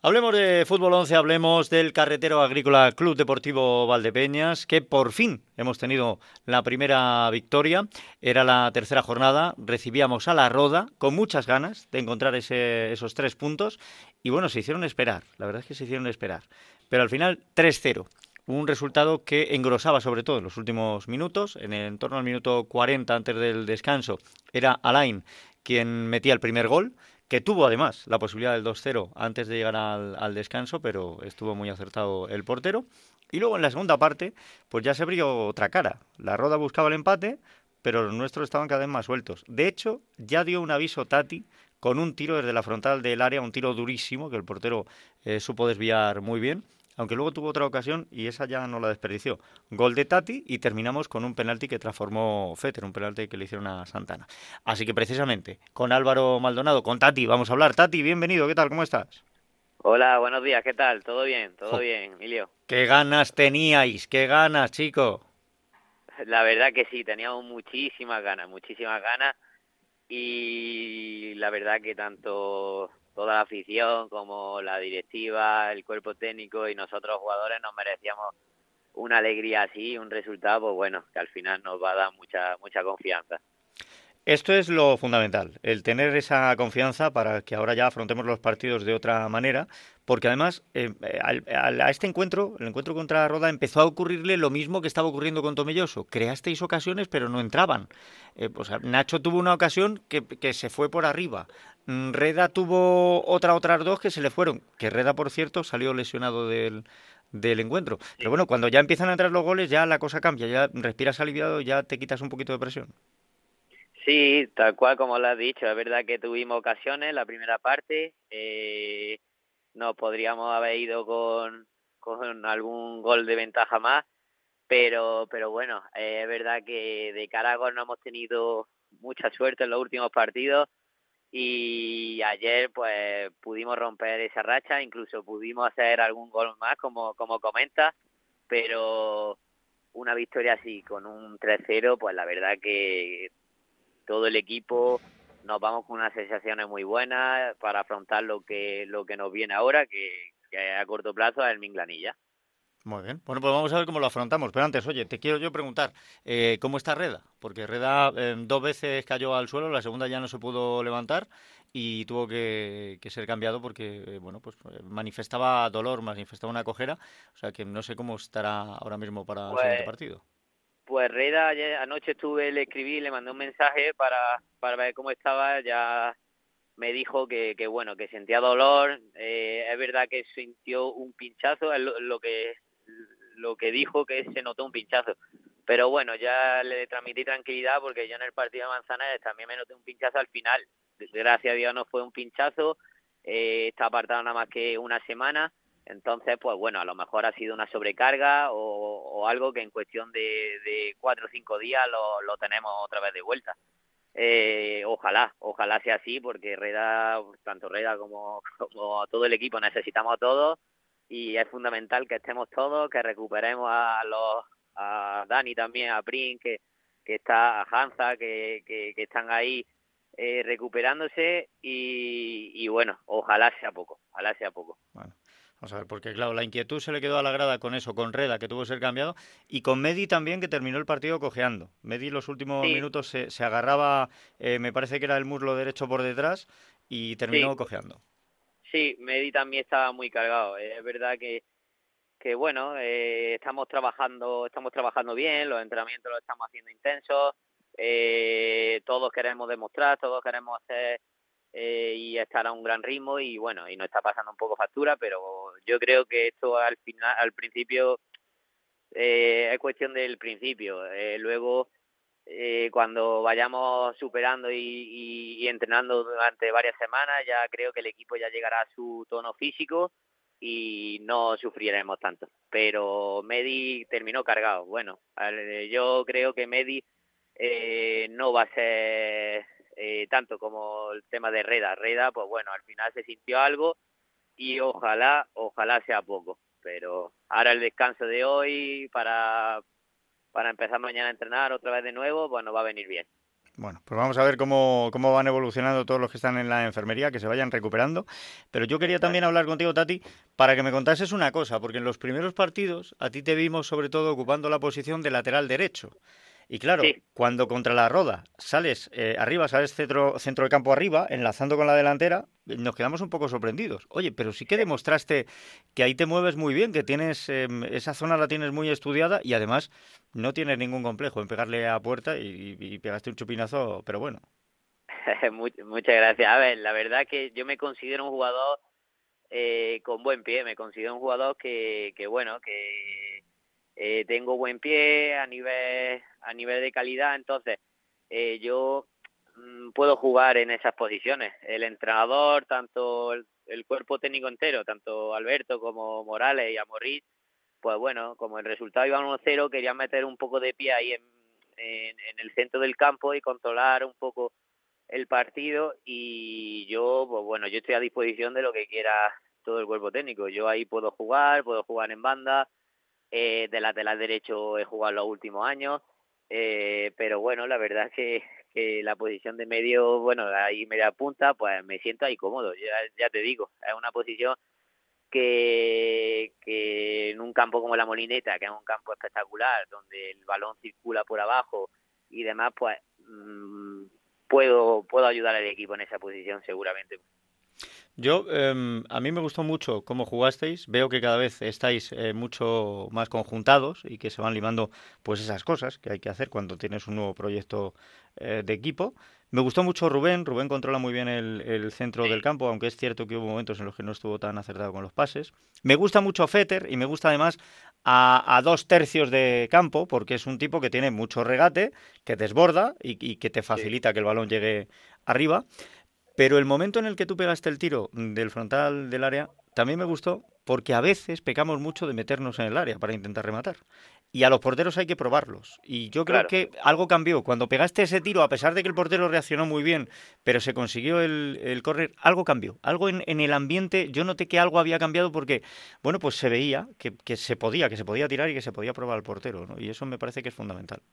Hablemos de Fútbol 11, hablemos del Carretero Agrícola Club Deportivo Valdepeñas, que por fin hemos tenido la primera victoria. Era la tercera jornada, recibíamos a la Roda con muchas ganas de encontrar esos 3 puntos y bueno, se hicieron esperar, la verdad es que se hicieron esperar. Pero al final 3-0, un resultado que engrosaba sobre todo en los últimos minutos, en torno al minuto 40 antes del descanso, era Alain quien metía el primer gol, que tuvo además la posibilidad del 2-0 antes de llegar al descanso, pero estuvo muy acertado el portero. Y luego en la segunda parte, pues ya se abrió otra cara. La Roda buscaba el empate, pero los nuestros estaban cada vez más sueltos. De hecho, ya dio un aviso Tati con un tiro desde la frontal del área, un tiro durísimo que el portero supo desviar muy bien, aunque luego tuvo otra ocasión y esa ya no la desperdició. Gol de Tati y terminamos con un penalti que transformó Fetter, un penalti que le hicieron a Santana. Así que precisamente con Álvaro Maldonado, con Tati, vamos a hablar. Tati, bienvenido, ¿qué tal? ¿Cómo estás? Hola, buenos días, ¿qué tal? Todo Jo, bien, Emilio. qué ganas teníais, qué ganas, chico. La verdad que sí, teníamos muchísimas ganas y la verdad que tanto toda la afición como la directiva, el cuerpo técnico y nosotros jugadores nos merecíamos una alegría así, un resultado, pues bueno, que al final nos va a dar mucha confianza. Esto es lo fundamental, el tener esa confianza para que ahora ya afrontemos los partidos de otra manera, porque además a este encuentro, el encuentro contra Roda, empezó a ocurrirle lo mismo que estaba ocurriendo con Tomelloso. Creasteis ocasiones, pero no entraban. Pues Nacho tuvo una ocasión que se fue por arriba. Reda tuvo otras dos que se le fueron. Que Reda, por cierto, salió lesionado del encuentro. Pero Sí. bueno, cuando ya empiezan a entrar los goles, ya la cosa cambia, ya respiras aliviado, ya te quitas un poquito de presión. Sí, tal cual como lo has dicho, es verdad que tuvimos ocasiones la primera parte, nos podríamos haber ido con algún gol de ventaja más, pero bueno, es verdad que de cara a gol no hemos tenido mucha suerte en los últimos partidos y ayer pues pudimos romper esa racha, incluso pudimos hacer algún gol más como comentas, pero una victoria así con un 3-0, pues la verdad que todo el equipo nos vamos con unas sensaciones muy buenas para afrontar lo que nos viene ahora, que a corto plazo es el Minglanilla. Muy bien. Bueno, pues vamos a ver cómo lo afrontamos. Pero antes, oye, te quiero yo preguntar, ¿cómo está Reda? Porque Reda 2 veces cayó al suelo, la segunda ya no se pudo levantar y tuvo que ser cambiado porque, bueno, pues manifestaba dolor, manifestaba una cojera. O sea que no sé cómo estará ahora mismo para el siguiente Pues, partido. pues Reda, ayer anoche le escribí, le mandé un mensaje para ver cómo estaba, ya me dijo que bueno, que sentía dolor, es verdad que sintió un pinchazo, es lo que dijo, que se notó un pinchazo. Pero bueno, ya le transmití tranquilidad porque yo en el partido de Manzanares también me noté un pinchazo al final. Gracias a Dios no fue un pinchazo, está apartado nada más que una semana. Entonces, pues bueno, a lo mejor ha sido una sobrecarga o algo que en cuestión de 4 o 5 días lo tenemos otra vez de vuelta. Ojalá sea así, porque tanto Reda como todo el equipo necesitamos a todos y es fundamental que estemos todos, que recuperemos a Dani también, a Prin, que está, a Hansa, que están ahí recuperándose y bueno, ojalá sea poco. Bueno, vamos a ver, porque claro, la inquietud se le quedó a la grada con eso, con Reda, que tuvo que ser cambiado, y con Medi también, que terminó el partido cojeando. Medi los últimos Sí, minutos se agarraba, me parece que era el muslo derecho por detrás, y sí, terminó cojeando. sí, Medi también estaba muy cargado. Es verdad que bueno, estamos trabajando bien, los entrenamientos los estamos haciendo intensos, todos queremos demostrar, todos queremos hacer y estar a un gran ritmo y bueno, y nos está pasando un poco factura, pero yo creo que esto al final, al principio, es cuestión del principio. Luego, cuando vayamos superando y entrenando durante varias semanas, ya creo que el equipo ya llegará a su tono físico y no sufriremos tanto. Pero Medi terminó cargado. Bueno, yo creo que Medi no va a ser tanto como el tema de Reda. Reda, pues bueno, al final se sintió algo y ojalá sea poco. Pero ahora el descanso de hoy para empezar mañana a entrenar otra vez de nuevo, pues nos va a venir bien. Bueno, pues vamos a ver cómo van evolucionando todos los que están en la enfermería, que se vayan recuperando. Pero yo quería también hablar contigo, Tati, para que me contases una cosa, porque en los primeros partidos a ti te vimos sobre todo ocupando la posición de lateral derecho. Y claro, Sí, cuando contra la Roda sales arriba, sales centro de campo arriba, enlazando con la delantera, nos quedamos un poco sorprendidos. Oye, pero sí que demostraste que ahí te mueves muy bien, que tienes esa zona la tienes muy estudiada y además no tienes ningún complejo en pegarle a puerta y pegaste un chupinazo, pero bueno. muchas gracias. A ver, la verdad que yo me considero un jugador con buen pie, me considero un jugador que bueno, que tengo buen pie a nivel de calidad, entonces yo puedo jugar en esas posiciones. El entrenador, tanto el cuerpo técnico entero, tanto Alberto como Morales y Amorrit, pues bueno, como el resultado iba 1-0, quería meter un poco de pie ahí en el centro del campo y controlar un poco el partido y yo, pues bueno, yo estoy a disposición de lo que quiera todo el cuerpo técnico. Yo ahí puedo jugar en banda, de lateral derecho he jugado los últimos años, pero bueno, la verdad es que la posición de medio, bueno, ahí media punta, pues me siento ahí cómodo, ya te digo, es una posición que en un campo como la Molineta, que es un campo espectacular, donde el balón circula por abajo y demás, pues puedo ayudar al equipo en esa posición seguramente. Yo, a mí me gustó mucho cómo jugasteis. Veo que cada vez estáis mucho más conjuntados y que se van limando pues esas cosas que hay que hacer cuando tienes un nuevo proyecto de equipo. Me gustó mucho Rubén. Rubén controla muy bien el centro del Sí, campo, aunque es cierto que hubo momentos en los que no estuvo tan acertado con los pases. Me gusta mucho Fetter y me gusta además a 2 tercios de campo, porque es un tipo que tiene mucho regate, que desborda y que te sí. facilita que el balón llegue arriba. Pero el momento en el que tú pegaste el tiro del frontal del área también me gustó porque a veces pecamos mucho de meternos en el área para intentar rematar. Y a los porteros hay que probarlos. Y yo creo Claro. que algo cambió. Cuando pegaste ese tiro, a pesar de que el portero reaccionó muy bien, pero se consiguió el córner, algo cambió. Algo en el ambiente, yo noté que algo había cambiado porque, bueno, pues se veía que se podía tirar y que se podía probar al portero, ¿no? Y eso me parece que es fundamental.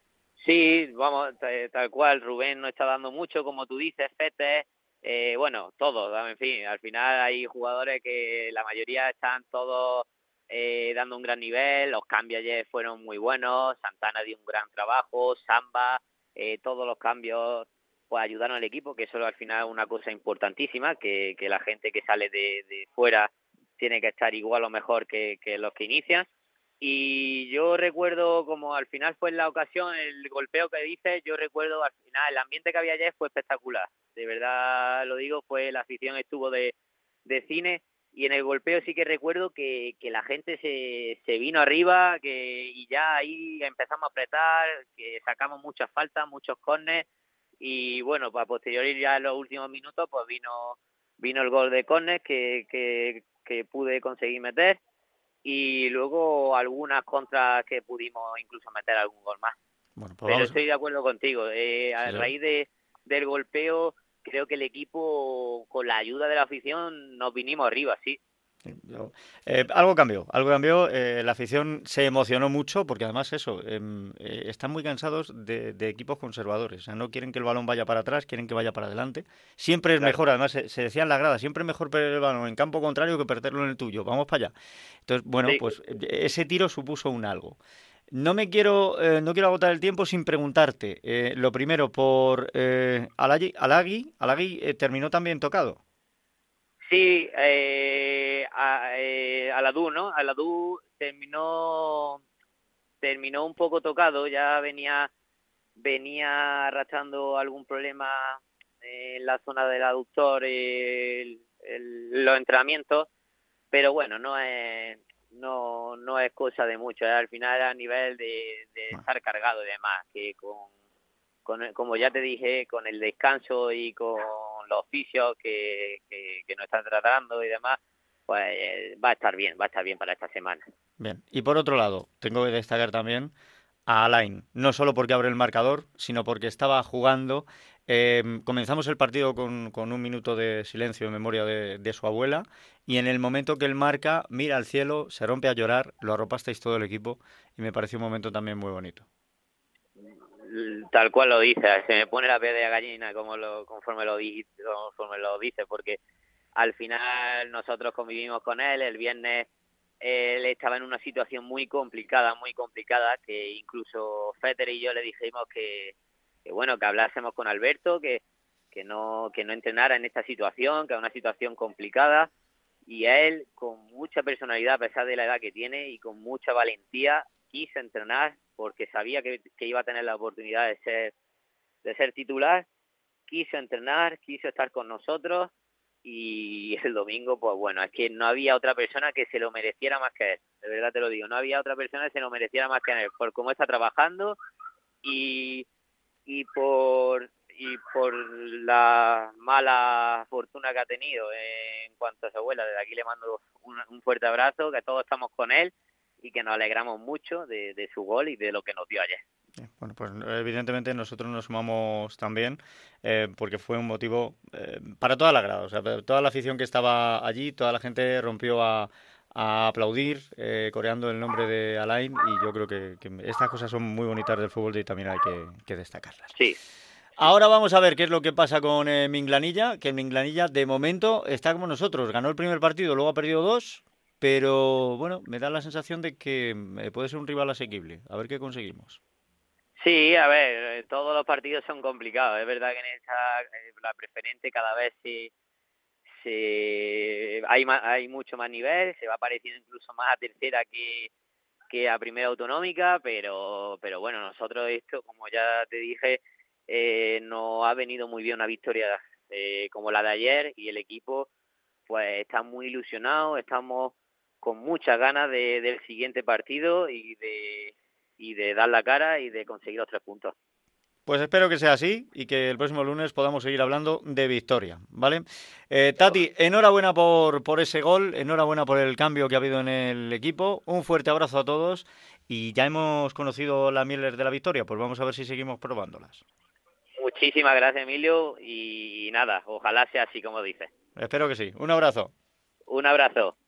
Sí, vamos, tal cual, Rubén no está dando mucho, como tú dices, Fete, bueno, todos, en fin, al final hay jugadores que la mayoría están todos dando un gran nivel, los cambios ayer fueron muy buenos, Santana dio un gran trabajo, Samba, todos los cambios pues ayudaron al equipo, que eso al final es una cosa importantísima, que la gente que sale de fuera tiene que estar igual o mejor que los que inician. Y yo recuerdo, como al final fue en la ocasión, el golpeo que dices, yo recuerdo al final, el ambiente que había ayer fue espectacular. De verdad lo digo, fue la afición estuvo de cine y en el golpeo sí que recuerdo que la gente se vino arriba y ya ahí empezamos a apretar, que sacamos muchas faltas, muchos córneres y bueno, para posteriori ya en los últimos minutos pues vino el gol de córner que pude conseguir meter y luego algunas contras que pudimos incluso meter algún gol más. Bueno, pues Pero vamos. estoy de acuerdo contigo. Sí, A raíz del golpeo, creo que el equipo, con la ayuda de la afición, nos vinimos arriba, sí. sí, algo cambió, algo cambió. La afición se emocionó mucho porque además eso, están muy cansados de equipos conservadores. O sea, no quieren que el balón vaya para atrás, quieren que vaya para adelante. Siempre es Claro. mejor, además se decía en la grada, siempre es mejor perder el balón en campo contrario que perderlo en el tuyo. Vamos para allá. Entonces, bueno, Sí, pues ese tiro supuso un algo. No quiero agotar el tiempo sin preguntarte. Lo primero, por Alagui terminó también tocado. sí, Aladú, ¿no? Aladú terminó un poco tocado, ya venía arrastrando algún problema en la zona del aductor, los entrenamientos, pero bueno, no es cosa de mucho, al final a nivel de Bueno, estar cargado y demás, que como ya te dije, con el descanso y con los oficios que nos están tratando y demás, pues va a estar bien para esta semana. bien. Y por otro lado, tengo que destacar también a Alain, no solo porque abre el marcador, sino porque estaba jugando. Comenzamos el partido con un minuto de silencio en memoria de su abuela y en el momento que él marca, mira al cielo, se rompe a llorar, lo arropasteis todo el equipo y me pareció un momento también muy bonito. tal cual lo dice, se me pone la piel de gallina conforme lo dice, porque al final nosotros convivimos con él. El viernes él estaba en una situación muy complicada, que incluso Fetter y yo le dijimos que bueno, que hablásemos con Alberto, que no entrenara en esta situación, que es una situación complicada, y él, con mucha personalidad, a pesar de la edad que tiene, y con mucha valentía, quiso entrenar porque sabía que iba a tener la oportunidad de ser titular. Quiso entrenar, quiso estar con nosotros, y el domingo, pues bueno, es que no había otra persona que se lo mereciera más que él, de verdad te lo digo, no había otra persona que se lo mereciera más que él, por cómo está trabajando y por la mala fortuna que ha tenido en cuanto a su abuela. Desde aquí le mando un fuerte abrazo, que todos estamos con él y que nos alegramos mucho de su gol y de lo que nos dio ayer. Bueno, pues evidentemente nosotros nos sumamos también, porque fue un motivo para toda la grada, o sea, toda la afición que estaba allí, toda la gente rompió a aplaudir, coreando el nombre de Alain, y yo creo que estas cosas son muy bonitas del fútbol y también hay que destacarlas. Sí. Ahora vamos a ver qué es lo que pasa con Minglanilla, que Minglanilla de momento está como nosotros, ganó el primer partido, luego ha perdido 2, pero bueno, me da la sensación de que puede ser un rival asequible, a ver qué conseguimos. Sí, a ver, todos los partidos son complicados. Es verdad que en la preferente cada vez hay mucho más nivel, se va pareciendo incluso más a tercera que a primera autonómica, pero bueno, nosotros esto, como ya te dije, nos ha venido muy bien una victoria como la de ayer, y el equipo pues está muy ilusionado, estamos con muchas ganas del siguiente partido y de dar la cara y de conseguir los 3 puntos. Pues espero que sea así y que el próximo lunes podamos seguir hablando de victoria, ¿vale? Tati, enhorabuena por ese gol, enhorabuena por el cambio que ha habido en el equipo, un fuerte abrazo a todos, y ya hemos conocido las mieles de la victoria, pues vamos a ver si seguimos probándolas. Muchísimas gracias, Emilio, y nada, ojalá sea así como dices. Espero que sí. Un abrazo. Un abrazo.